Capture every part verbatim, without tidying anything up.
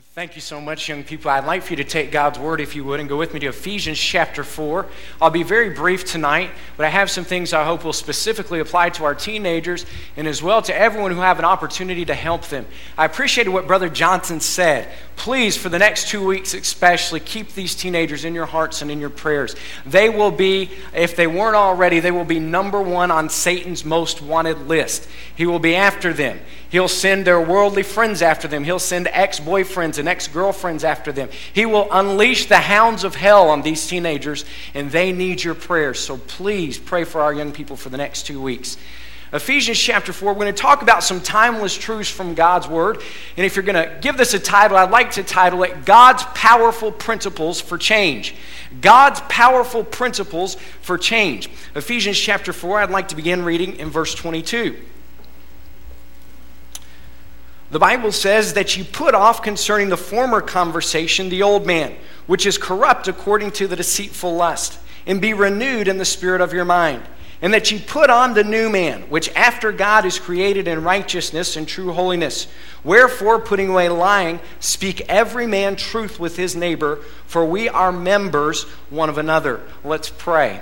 Thank you so much, young people. I'd like for you to take God's word, if you would, and go with me to Ephesians chapter four. I'll be very brief tonight, but I have some things I hope will specifically apply to our teenagers and as well to everyone who have an opportunity to help them. I appreciated what Brother Johnson said. Please, for the next two weeks especially, keep these teenagers in your hearts and in your prayers. They will be, if they weren't already, they will be number one on Satan's most wanted list. He will be after them. He'll send their worldly friends after them. He'll send ex-boyfriends and ex-girlfriends after them. He will unleash the hounds of hell on these teenagers, and they need your prayers. So please pray for our young people for the next two weeks. Ephesians chapter four, we're going to talk about some timeless truths from God's Word. And if you're going to give this a title, I'd like to title it God's Powerful Principles for Change. God's Powerful Principles for Change. Ephesians chapter four, I'd like to begin reading in verse twenty-two. The Bible says that you put off concerning the former conversation the old man, which is corrupt according to the deceitful lust, and be renewed in the spirit of your mind. And that you put on the new man, which after God is created in righteousness and true holiness. Wherefore, putting away lying, speak every man truth with his neighbor, for we are members one of another. Let's pray.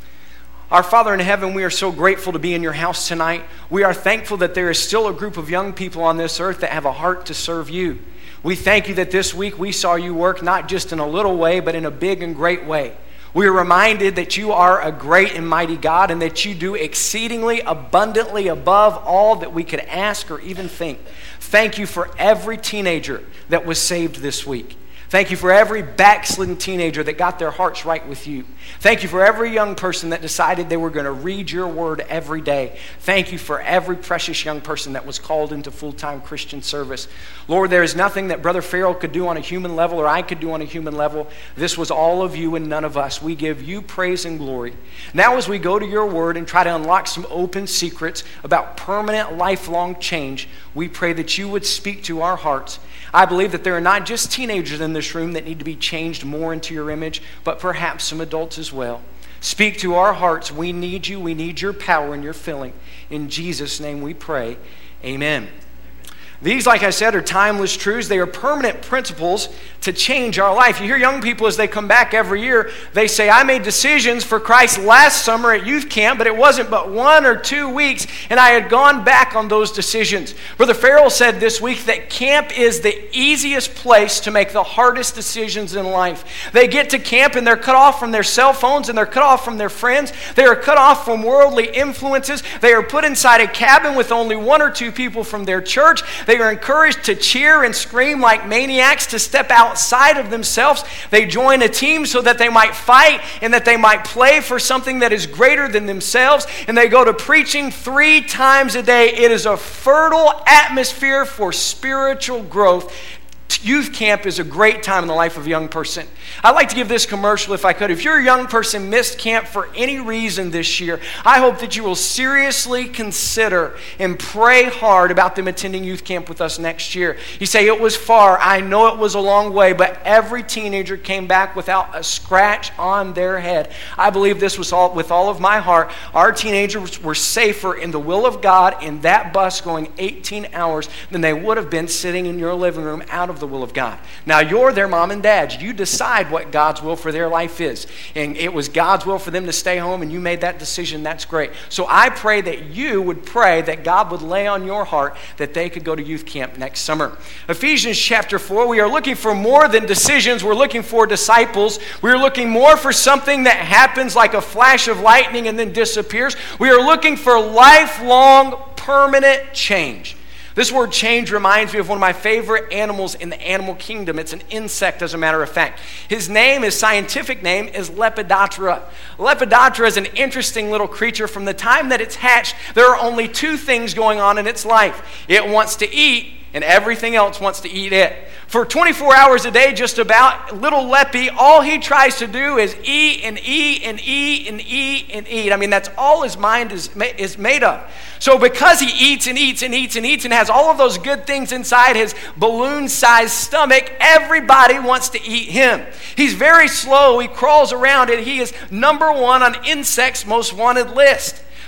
Our Father in heaven, we are so grateful to be in your house tonight. We are thankful that there is still a group of young people on this earth that have a heart to serve you. We thank you that this week we saw you work not just in a little way, but in a big and great way. We are reminded that you are a great and mighty God and that you do exceedingly abundantly above all that we could ask or even think. Thank you for every teenager that was saved this week. Thank you for every backslidden teenager that got their hearts right with you. Thank you for every young person that decided they were going to read your word every day. Thank you for every precious young person that was called into full-time Christian service. Lord, there is nothing that Brother Farrell could do on a human level or I could do on a human level. This was all of you and none of us. We give you praise and glory. Now as we go to your word and try to unlock some open secrets about permanent, lifelong change, we pray that you would speak to our hearts. I believe that there are not just teenagers in this room that need to be changed more into your image, but perhaps some adults as well. Speak to our hearts. We need you. We need your power and your filling. In Jesus' name we pray. Amen. These, like I said, are timeless truths. They are permanent principles to change our life. You hear young people as they come back every year, they say, I made decisions for Christ last summer at youth camp, but it wasn't but one or two weeks, and I had gone back on those decisions. Brother Farrell said this week that camp is the easiest place to make the hardest decisions in life. They get to camp and they're cut off from their cell phones and they're cut off from their friends. They are cut off from worldly influences. They are put inside a cabin with only one or two people from their church. They are encouraged to cheer and scream like maniacs, to step outside of themselves. They join a team so that they might fight and that they might play for something that is greater than themselves. And they go to preaching three times a day. It is a fertile atmosphere for spiritual growth. Youth camp is a great time in the life of a young person. I'd like to give this commercial if I could. If you're a young person missed camp for any reason this year, I hope that you will seriously consider and pray hard about them attending youth camp with us next year. You say, it was far. I know it was a long way, but every teenager came back without a scratch on their head. I believe this was all with all of my heart. Our teenagers were safer in the will of God in that bus going eighteen hours than they would have been sitting in your living room out of the will of God. Now you're their mom and dad. You decide what God's will for their life is. And it was God's will for them to stay home and you made that decision. That's great. So I pray that you would pray that God would lay on your heart that they could go to youth camp next summer. Ephesians chapter four, we are looking for more than decisions. We're looking for disciples. We're looking more for something that happens like a flash of lightning and then disappears. We are looking for lifelong, permanent change. This word change reminds me of one of my favorite animals in the animal kingdom. It's an insect, as a matter of fact. His name, his scientific name, is Lepidoptera. Lepidoptera is an interesting little creature. From the time that it's hatched, there are only two things going on in its life. It wants to eat, and everything else wants to eat it. For twenty-four hours a day, just about, little Leppy, all he tries to do is eat and eat and eat and eat and eat. I mean, that's all his mind is, is made of. So because he eats and eats and eats and eats and has all of those good things inside his balloon-sized stomach, everybody wants to eat him. He's very slow. He crawls around and he is number one on insects' most wanted list.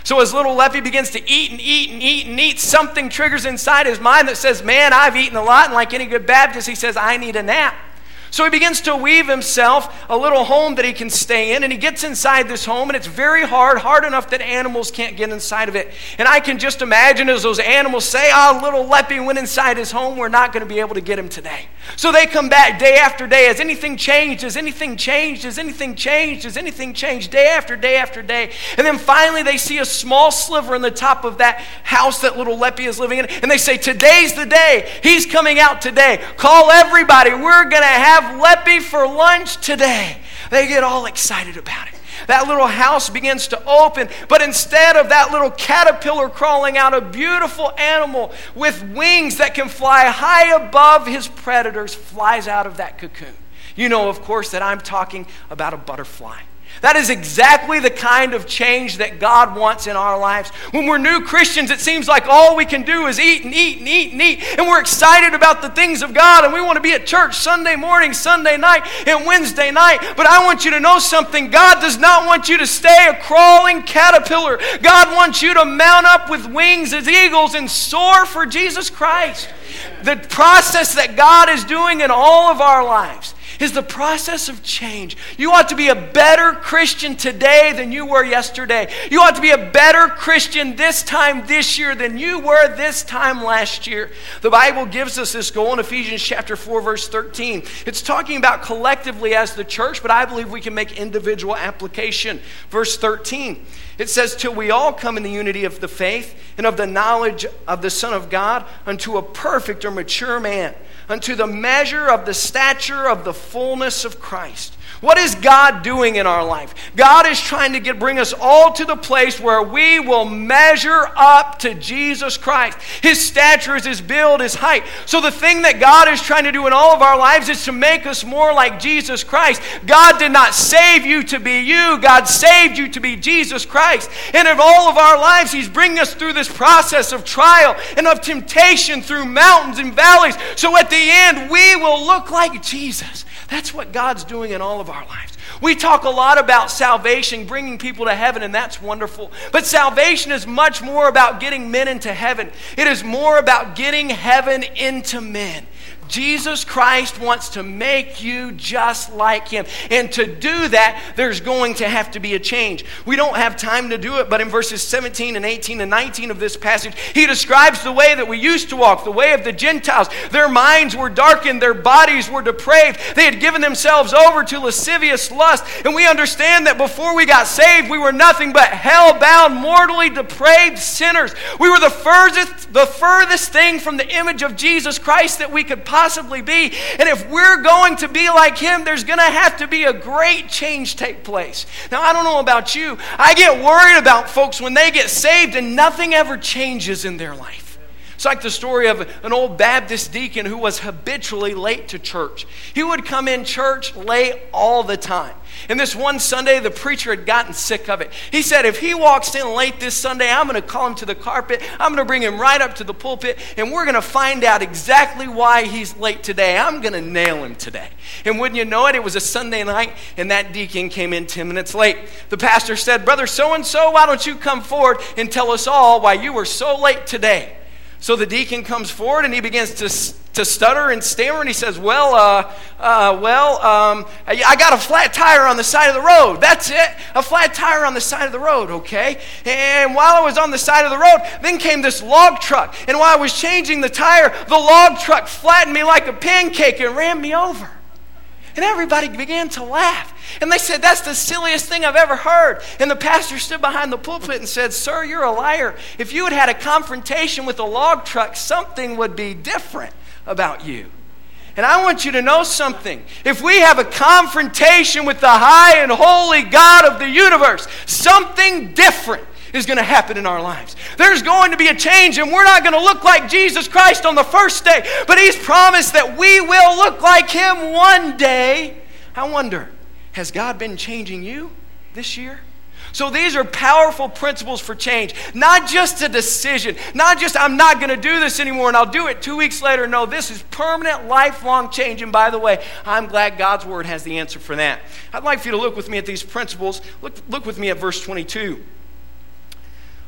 So as little Leppy begins to eat and eat and eat and eat, something triggers inside his mind that says, man, I've eaten a lot. And like any good Baptist, he says, I need a nap. So he begins to weave himself a little home that he can stay in, and he gets inside this home, and it's very hard, hard enough that animals can't get inside of it. And I can just imagine as those animals say, oh, little Leppy went inside his home, we're not going to be able to get him today. So they come back day after day. Has anything changed? Has anything changed? Has anything changed? Has anything changed? Day after day after day. And then finally they see a small sliver in the top of that house that little Leppy is living in, and they say, today's the day. He's coming out today. Call everybody. We're going to have Leppy for lunch today. They get all excited about it. That little house begins to open, but instead of that little caterpillar crawling out, a beautiful animal with wings that can fly high above his predators flies out of that cocoon. You know, of course, that I'm talking about a butterfly. That is exactly the kind of change that God wants in our lives. When we're new Christians, it seems like all we can do is eat and eat and eat and eat. And we're excited about the things of God. And we want to be at church Sunday morning, Sunday night, and Wednesday night. But I want you to know something. God does not want you to stay a crawling caterpillar. God wants you to mount up with wings as eagles and soar for Jesus Christ. The process that God is doing in all of our lives is the process of change. You ought to be a better Christian today than you were yesterday. You ought to be a better Christian this time this year than you were this time last year. The Bible gives us this goal in Ephesians chapter four, verse thirteen. It's talking about collectively as the church, but I believe we can make individual application. Verse thirteen, it says, till we all come in the unity of the faith and of the knowledge of the Son of God unto a perfect or mature man, unto the measure of the stature of the fullness of Christ. What is God doing in our life? God is trying to get bring us all to the place where we will measure up to Jesus Christ. His stature is his build, his height. So the thing that God is trying to do in all of our lives is to make us more like Jesus Christ. God did not save you to be you. God saved you to be Jesus Christ. And in all of our lives, he's bringing us through this process of trial and of temptation through mountains and valleys. So at the end, we will look like Jesus. That's what God's doing in all of our lives. We talk a lot about salvation, bringing people to heaven, and that's wonderful. But salvation is much more about getting men into heaven. It is more about getting heaven into men. Jesus Christ wants to make you just like him. And to do that, there's going to have to be a change. We don't have time to do it, but in verses seventeen and eighteen and nineteen of this passage, he describes the way that we used to walk, the way of the Gentiles. Their minds were darkened, their bodies were depraved. They had given themselves over to lascivious lust. And we understand that before we got saved, we were nothing but hell-bound, mortally depraved sinners. We were the furthest, the furthest thing from the image of Jesus Christ that we could possibly possibly be. And if we're going to be like him, there's going to have to be a great change take place. Now, I don't know about you. I get worried about folks when they get saved and nothing ever changes in their life. It's like the story of an old Baptist deacon who was habitually late to church. He would come in church late all the time. And this one Sunday, the preacher had gotten sick of it. He said, if he walks in late this Sunday, I'm going to call him to the carpet. I'm going to bring him right up to the pulpit, and we're going to find out exactly why he's late today. I'm going to nail him today. And wouldn't you know it, it was a Sunday night, and that deacon came in ten minutes late. The pastor said, brother so-and-so, why don't you come forward and tell us all why you were so late today? So the deacon comes forward and he begins to, to stutter and stammer, and he says, well, uh, uh, well, um, I, I got a flat tire on the side of the road. That's it. A flat tire on the side of the road, okay? And while I was on the side of the road, then came this log truck. And while I was changing the tire, the log truck flattened me like a pancake and ran me over. And everybody began to laugh. And they said, that's the silliest thing I've ever heard. And the pastor stood behind the pulpit and said, sir, you're a liar. If you had had a confrontation with a log truck, something would be different about you. And I want you to know something. If we have a confrontation with the high and holy God of the universe, something different is going to happen in our lives. There's going to be a change, and we're not going to look like Jesus Christ on the first day, but he's promised that we will look like him one day. I wonder, has God been changing you this year? So these are powerful principles for change. Not just a decision. Not just, I'm not going to do this anymore and I'll do it two weeks later. No, this is permanent, lifelong change. And by the way, I'm glad God's word has the answer for that. I'd like for you to look with me at these principles. Look, look with me at verse twenty-two.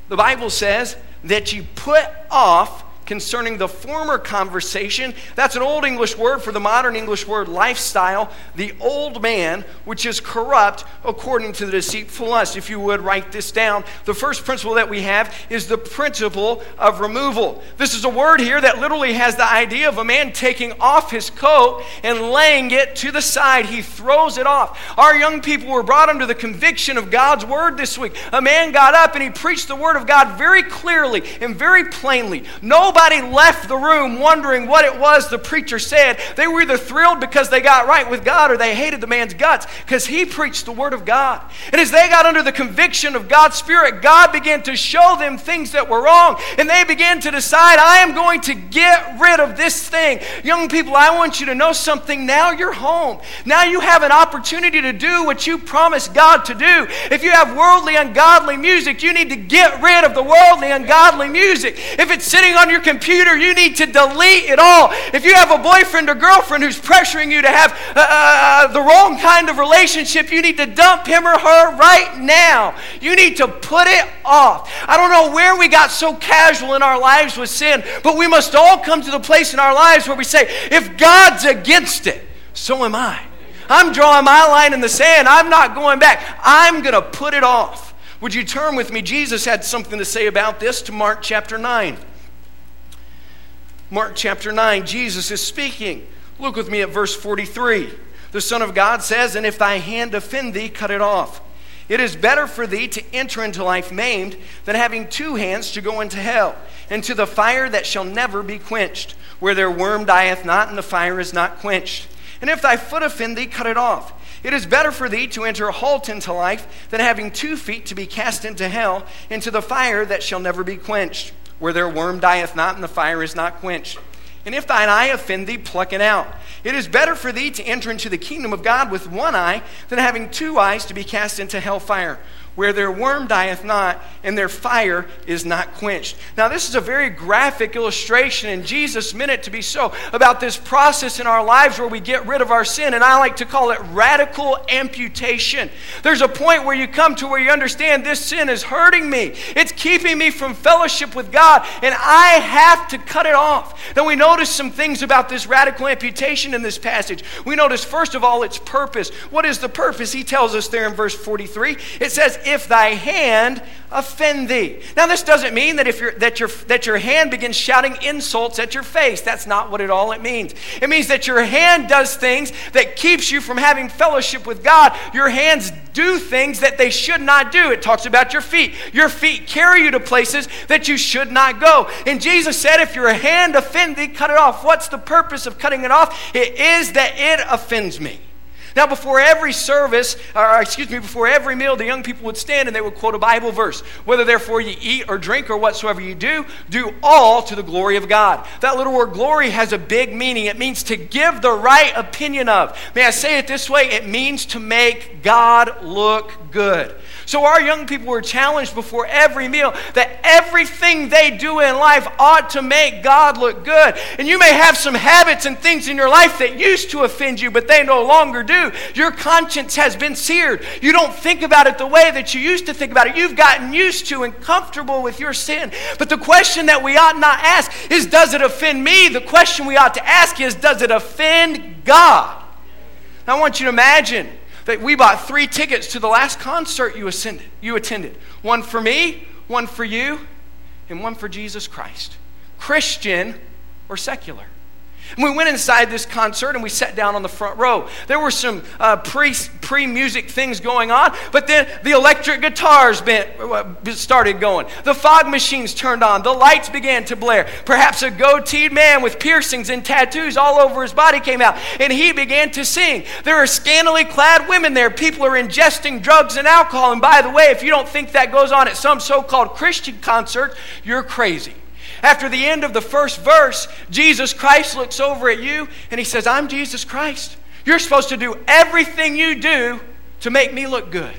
The Bible says that you put off concerning the former conversation. That's an old English word for the modern English word lifestyle. The old man, which is corrupt according to the deceitful lust. If you would write this down. The first principle that we have is the principle of removal. This is a word here that literally has the idea of a man taking off his coat and laying it to the side. He throws it off. Our young people were brought under the conviction of God's word this week. A man got up and he preached the word of God very clearly and very plainly. Nobody Nobody left the room wondering what it was the preacher said. They were either thrilled because they got right with God or they hated the man's guts because he preached the word of God. And as they got under the conviction of God's Spirit, God began to show them things that were wrong. And they began to decide, I am going to get rid of this thing. Young people, I want you to know something. Now you're home. Now you have an opportunity to do what you promised God to do. If you have worldly, ungodly music, you need to get rid of the worldly, ungodly music. If it's sitting on your computer, you need to delete it all. If you have a boyfriend or girlfriend who's pressuring you to have uh, the wrong kind of relationship, you need to dump him or her right now. You need to put it off. I don't know where we got so casual in our lives with sin, but we must all come to the place in our lives where we say, if God's against it, so am I. I'm drawing my line in the sand. I'm not going back. I'm going to put it off. Would you turn with me? Jesus had something to say about this to Mark chapter nine. Mark chapter nine, Jesus is speaking. Look with me at verse forty-three. The Son of God says, and if thy hand offend thee, cut it off. It is better for thee to enter into life maimed than having two hands to go into hell, into the fire that shall never be quenched, where their worm dieth not and the fire is not quenched. And if thy foot offend thee, cut it off. It is better for thee to enter halt into life than having two feet to be cast into hell, into the fire that shall never be quenched, where their worm dieth not and the fire is not quenched. And if thine eye offend thee, pluck it out. It is better for thee to enter into the kingdom of God with one eye than having two eyes to be cast into hell fire, where their worm dieth not and their fire is not quenched. Now this is a very graphic illustration, and Jesus meant it to be so, about this process in our lives where we get rid of our sin, and I like to call it radical amputation. There's a point where you come to where you understand this sin is hurting me. It's keeping me from fellowship with God, and I have to cut it off. Then we notice some things about this radical amputation in this passage. We notice first of all its purpose. What is the purpose? He tells us there in verse forty-three. It says, if thy hand offend thee. Now this doesn't mean that if your that your that your hand begins shouting insults at your face. That's not what it all it means. It means that your hand does things that keeps you from having fellowship with God. Your hands do things that they should not do. It talks about your feet. Your feet carry you to places that you should not go. And Jesus said, if your hand offend thee, cut it off. What's the purpose of cutting it off? It is that it offends me. Now, before every service, or excuse me, before every meal, the young people would stand and they would quote a Bible verse. Whether therefore you eat or drink or whatsoever you do, do all to the glory of God. That little word glory has a big meaning. It means to give the right opinion of. May I say it this way? It means to make God look good. So our young people were challenged before every meal that everything they do in life ought to make God look good. And you may have some habits and things in your life that used to offend you, but they no longer do. Your conscience has been seared. You don't think about it the way that you used to think about it. You've gotten used to and comfortable with your sin. But the question that we ought not ask is, does it offend me? The question we ought to ask is, does it offend God? Now I want you to imagine that we bought three tickets to the last concert you attended. You attended. One for me, one for you, and one for Jesus Christ. Christian or secular. And we went inside this concert and we sat down on the front row. There were some uh, pre, pre-music things going on, but then the electric guitars been, uh, started going. The fog machines turned on. The lights began to blare. Perhaps a goateed man with piercings and tattoos all over his body came out, and he began to sing. There are scantily clad women there. People are ingesting drugs and alcohol. And by the way, if you don't think that goes on at some so-called Christian concert, you're crazy. After the end of the first verse, Jesus Christ looks over at you and he says, I'm Jesus Christ. You're supposed to do everything you do to make me look good.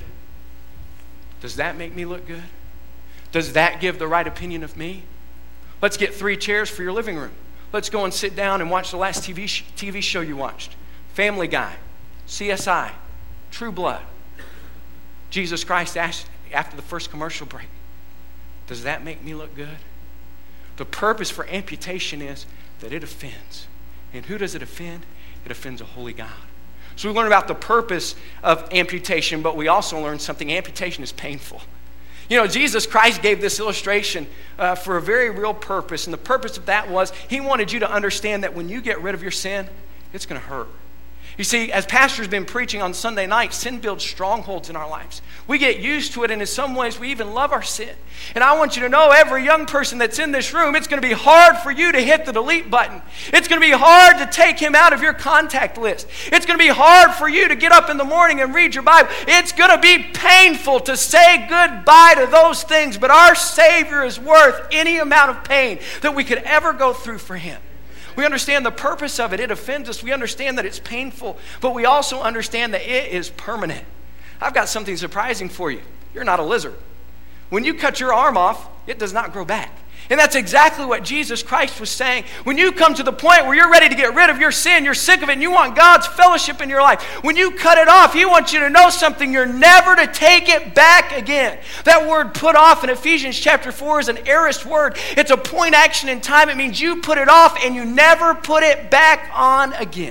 Does that make me look good? Does that give the right opinion of me? Let's get three chairs for your living room. Let's go and sit down and watch the last T V, sh- T V show you watched. Family Guy, C S I, True Blood. Jesus Christ asked after the first commercial break, Does that make me look good? The purpose for amputation is that it offends. And who does it offend? It offends a holy God. So we learn about the purpose of amputation, but we also learn something. Amputation is painful. You know, Jesus Christ gave this illustration uh, for a very real purpose. And the purpose of that was he wanted you to understand that when you get rid of your sin, it's going to hurt. You see, as Pastor's been preaching on Sunday night, sin builds strongholds in our lives. We get used to it, and in some ways we even love our sin. And I want you to know, every young person that's in this room, it's going to be hard for you to hit the delete button. It's going to be hard to take him out of your contact list. It's going to be hard for you to get up in the morning and read your Bible. It's going to be painful to say goodbye to those things, but our Savior is worth any amount of pain that we could ever go through for him. We understand the purpose of it. It offends us. We understand that it's painful, but we also understand that it is permanent. I've got something surprising for you. You're not a lizard. When you cut your arm off, it does not grow back. And that's exactly what Jesus Christ was saying. When you come to the point where you're ready to get rid of your sin, you're sick of it, and you want God's fellowship in your life, when you cut it off, he wants you to know something. You're never to take it back again. That word put off in Ephesians chapter four is an aorist word. It's a point action in time. It means you put it off and you never put it back on again.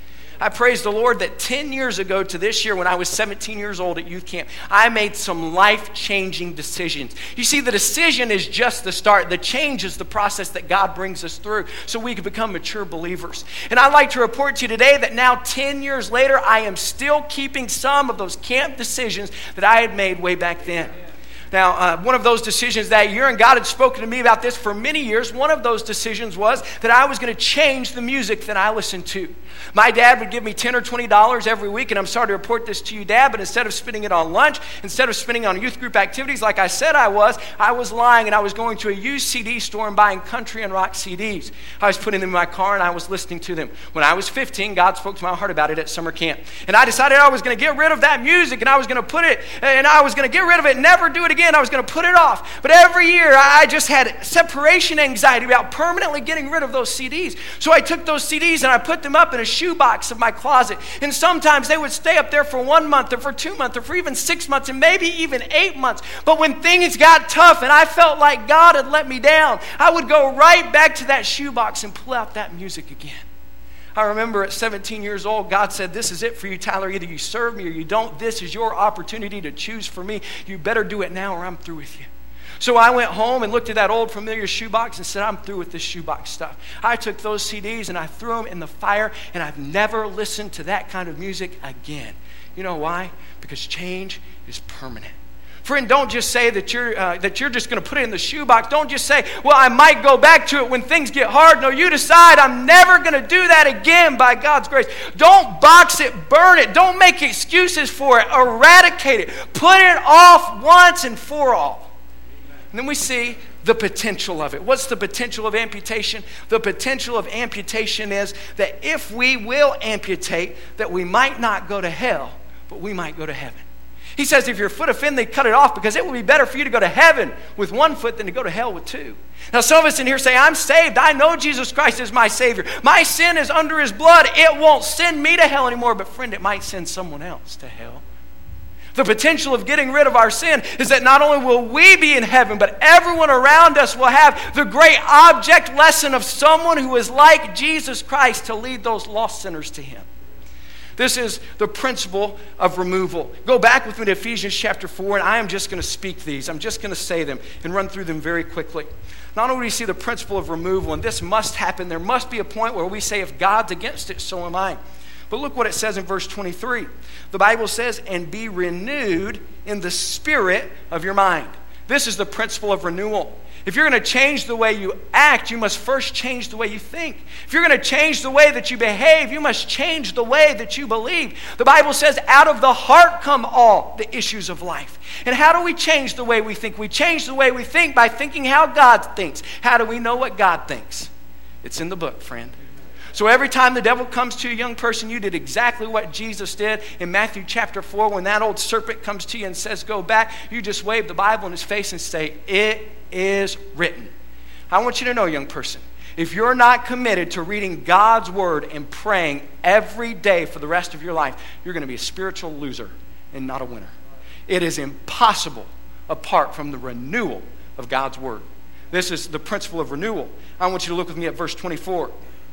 I praise the Lord that ten years ago to this year, when I was seventeen years old at youth camp, I made some life-changing decisions. You see, the decision is just the start. The change is the process that God brings us through so we can become mature believers. And I'd like to report to you today that now ten years later, I am still keeping some of those camp decisions that I had made way back then. Now, uh, one of those decisions that year, and God had spoken to me about this for many years, one of those decisions was that I was going to change the music that I listened to. My dad would give me ten or twenty dollars every week, and I'm sorry to report this to you, Dad, but instead of spending it on lunch, instead of spending it on youth group activities like I said I was, I was lying, and I was going to a used C D store and buying country and rock C Ds. I was putting them in my car, and I was listening to them. When I was fifteen, God spoke to my heart about it at summer camp. And I decided I was going to get rid of that music, and I was going to put it, and I was going to get rid of it and never do it again. I was going to put it off. But every year, I just had separation anxiety about permanently getting rid of those C Ds. So I took those C Ds and I put them up in a shoebox of my closet. And sometimes they would stay up there for one month or for two months or for even six months and maybe even eight months. But when things got tough and I felt like God had let me down, I would go right back to that shoebox and pull out that music again. I remember at seventeen years old, God said, this is it for you, Tyler. Either you serve me or you don't. This is your opportunity to choose for me. You better do it now or I'm through with you. So I went home and looked at that old familiar shoebox and said, I'm through with this shoebox stuff. I took those C Ds and I threw them in the fire, and I've never listened to that kind of music again. You know why? Because change is permanent. Friend, don't just say that you're uh, that you're just going to put it in the shoebox. Don't just say, well, I might go back to it when things get hard. No, you decide, I'm never going to do that again by God's grace. Don't box it, burn it. Don't make excuses for it. Eradicate it. Put it off once and for all. And then we see the potential of it. What's the potential of amputation? The potential of amputation is that if we will amputate, that we might not go to hell, but we might go to heaven. He says if your foot offend, they cut it off, because it will be better for you to go to heaven with one foot than to go to hell with two. Now, some of us in here say, I'm saved. I know Jesus Christ is my Savior. My sin is under his blood. It won't send me to hell anymore. But friend, it might send someone else to hell. The potential of getting rid of our sin is that not only will we be in heaven, but everyone around us will have the great object lesson of someone who is like Jesus Christ to lead those lost sinners to him. This is the principle of removal. Go back with me to Ephesians chapter four, and I am just going to speak these. I'm just going to say them and run through them very quickly. Not only do we see the principle of removal, and this must happen, there must be a point where we say, if God's against it, so am I. But look what it says in verse twenty-three. The Bible says, and be renewed in the spirit of your mind. This is the principle of renewal. If you're going to change the way you act, you must first change the way you think. If you're going to change the way that you behave, you must change the way that you believe. The Bible says, out of the heart come all the issues of life. And how do we change the way we think? We change the way we think by thinking how God thinks. How do we know what God thinks? It's in the book, friend. So every time the devil comes to a young person, you did exactly what Jesus did in Matthew chapter four. When that old serpent comes to you and says, go back, you just wave the Bible in his face and say, it is written. I want you to know, young person, if you're not committed to reading God's word and praying every day for the rest of your life, you're going to be a spiritual loser and not a winner. It is impossible apart from the renewal of God's word. This is the principle of renewal. I want you to look with me at verse twenty-four.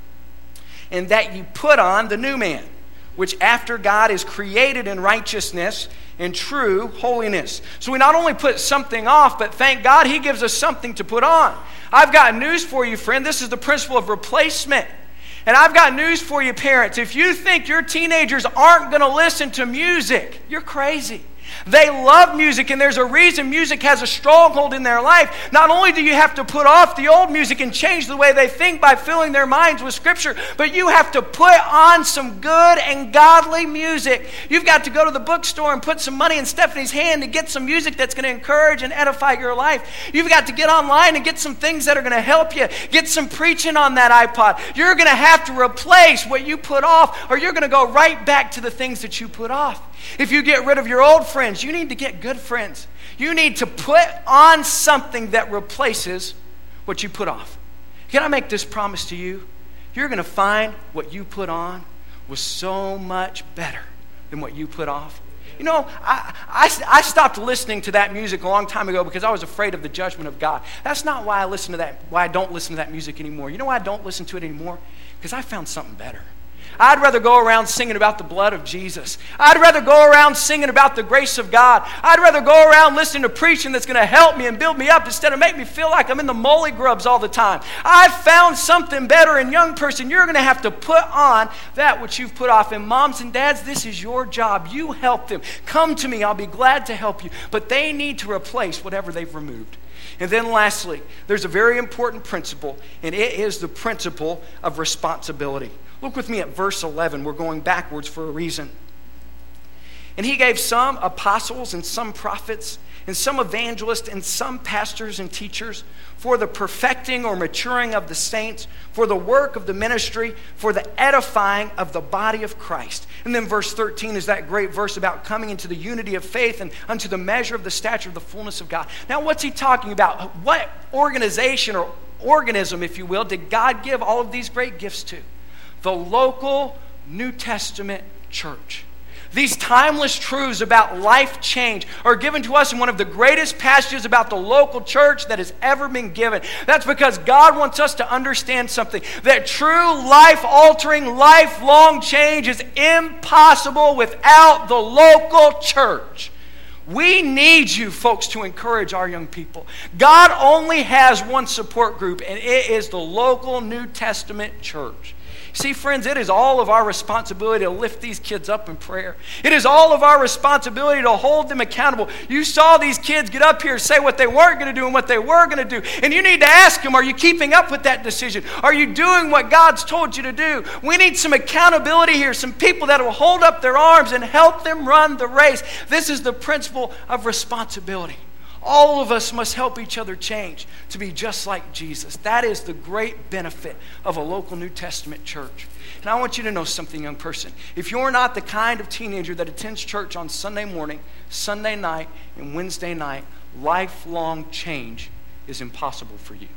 And that you put on the new man, which after God is created in righteousness and true holiness. So we not only put something off, but thank God he gives us something to put on. I've got news for you, friend. This is the principle of replacement. And I've got news for you, parents. If you think your teenagers aren't going to listen to music, you're crazy. They love music, and there's a reason music has a stronghold in their life. Not only do you have to put off the old music and change the way they think by filling their minds with Scripture, but you have to put on some good and godly music. You've got to go to the bookstore and put some money in Stephanie's hand to get some music that's going to encourage and edify your life. You've got to get online and get some things that are going to help you. Get some preaching on that iPod. You're going to have to replace what you put off, or you're going to go right back to the things that you put off. If you get rid of your old friends, you need to get good friends. You need to put on something that replaces what you put off. Can I make this promise to you? You're going to find what you put on was so much better than what you put off. You know, I, I, I stopped listening to that music a long time ago because I was afraid of the judgment of God. That's not why I listen to that, why I don't listen to that music anymore. You know why I don't listen to it anymore? Because I found something better. I'd rather go around singing about the blood of Jesus. I'd rather go around singing about the grace of God. I'd rather go around listening to preaching that's going to help me and build me up instead of make me feel like I'm in the molly grubs all the time. I've found something better. And young person, you're going to have to put on that which you've put off. And moms and dads, this is your job. You help them. Come to me. I'll be glad to help you. But they need to replace whatever they've removed. And then lastly, there's a very important principle, and it is the principle of responsibility. Look with me at verse eleven. We're going backwards for a reason. And he gave some apostles and some prophets and some evangelists and some pastors and teachers for the perfecting or maturing of the saints, for the work of the ministry, for the edifying of the body of Christ. And then verse thirteen is that great verse about coming into the unity of faith and unto the measure of the stature of the fullness of God. Now, what's he talking about? What organization or organism, if you will, did God give all of these great gifts to? The local New Testament church. These timeless truths about life change are given to us in one of the greatest passages about the local church that has ever been given. That's because God wants us to understand something, that true life-altering, lifelong change is impossible without the local church. We need you, folks, to encourage our young people. God only has one support group, and it is the local New Testament church. See, friends, it is all of our responsibility to lift these kids up in prayer. It is all of our responsibility to hold them accountable. You saw these kids get up here and say what they weren't going to do and what they were going to do. And you need to ask them, are you keeping up with that decision? Are you doing what God's told you to do? We need some accountability here, some people that will hold up their arms and help them run the race. This is the principle of responsibility. All of us must help each other change to be just like Jesus. That is the great benefit of a local New Testament church. And I want you to know something, young person. If you're not the kind of teenager that attends church on Sunday morning, Sunday night, and Wednesday night, lifelong change is impossible for you.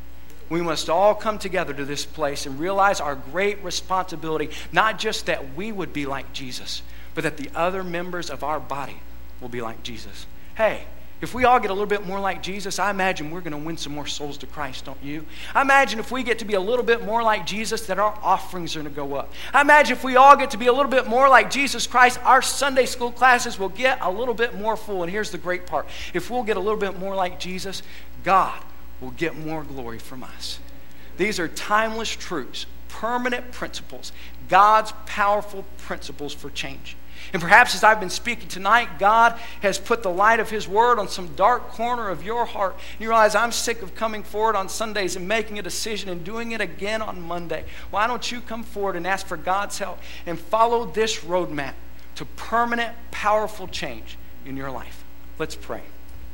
We must all come together to this place and realize our great responsibility, not just that we would be like Jesus, but that the other members of our body will be like Jesus. Hey, if we all get a little bit more like Jesus, I imagine we're going to win some more souls to Christ, don't you? I imagine if we get to be a little bit more like Jesus, that our offerings are going to go up. I imagine if we all get to be a little bit more like Jesus Christ, our Sunday school classes will get a little bit more full. And here's the great part. If we'll get a little bit more like Jesus, God will get more glory from us. These are timeless truths, permanent principles, God's powerful principles for change. And perhaps as I've been speaking tonight, God has put the light of His Word on some dark corner of your heart. And you realize, I'm sick of coming forward on Sundays and making a decision and doing it again on Monday. Why don't you come forward and ask for God's help and follow this roadmap to permanent, powerful change in your life? Let's pray.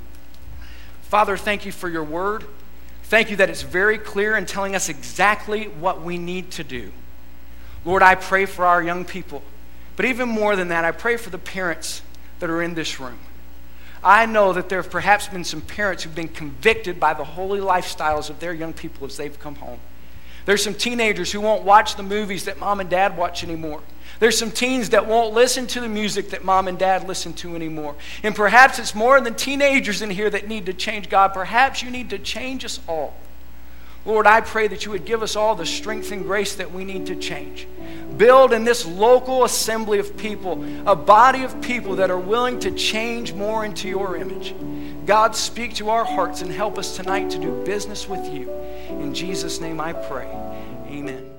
Father, thank you for your Word. Thank you that it's very clear in telling us exactly what we need to do. Lord, I pray for our young people. But even more than that, I pray for the parents that are in this room. I know that there have perhaps been some parents who've been convicted by the holy lifestyles of their young people as they've come home. There's some teenagers who won't watch the movies that mom and dad watch anymore. There's some teens that won't listen to the music that mom and dad listen to anymore. And perhaps it's more than teenagers in here that need to change. God, perhaps you need to change us all. Lord, I pray that you would give us all the strength and grace that we need to change. Build in this local assembly of people, a body of people that are willing to change more into your image. God, speak to our hearts and help us tonight to do business with you. In Jesus' name I pray. Amen.